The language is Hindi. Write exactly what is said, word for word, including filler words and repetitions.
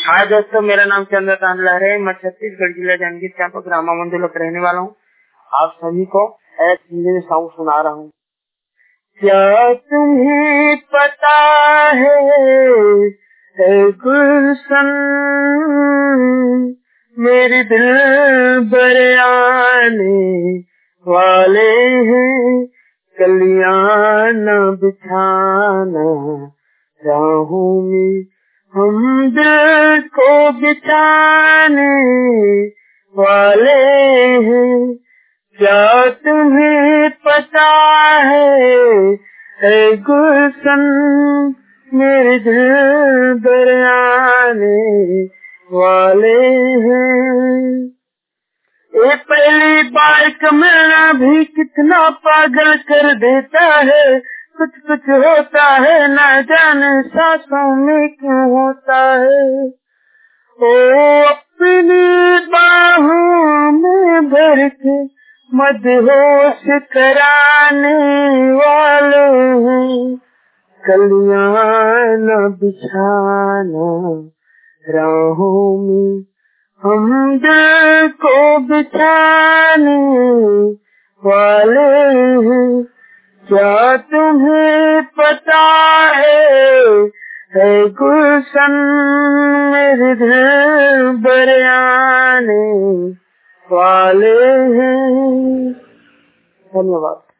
हाय दोस्तों, मेरा नाम चंद्रकांत लहरे है। मैं छत्तीसगढ़ जिला जांजगीर चांपा ग्रामा मंडल का रहने वाला हूँ। आप सभी को एक हिंदी में सॉन्ग सुना रहा हूँ। क्या तुम्हें पता है गुलशन मेरे दिल भर आने वाले हैं, कलियां न बिछाना राहों में, हम दिल को बिछाने वाले हैं। क्या तुम्हें पता है गुलशन मेरे दिल भर आने वाले हैं। ये पहली बार का मिलना भी कितना पागल कर देता है। कुछ कुछ होता है ना जाने सांसों में क्यों होता है। ओ अपनी बाहों में भर के मदहोश कराने वाले हैं, कलियां न बिछाना राहों में, हम दिल को बिछाने वाले हैं। क्या तुम्हें पता है गुलशन मेरे दिल भर आने वाले हैं। धन्यवाद।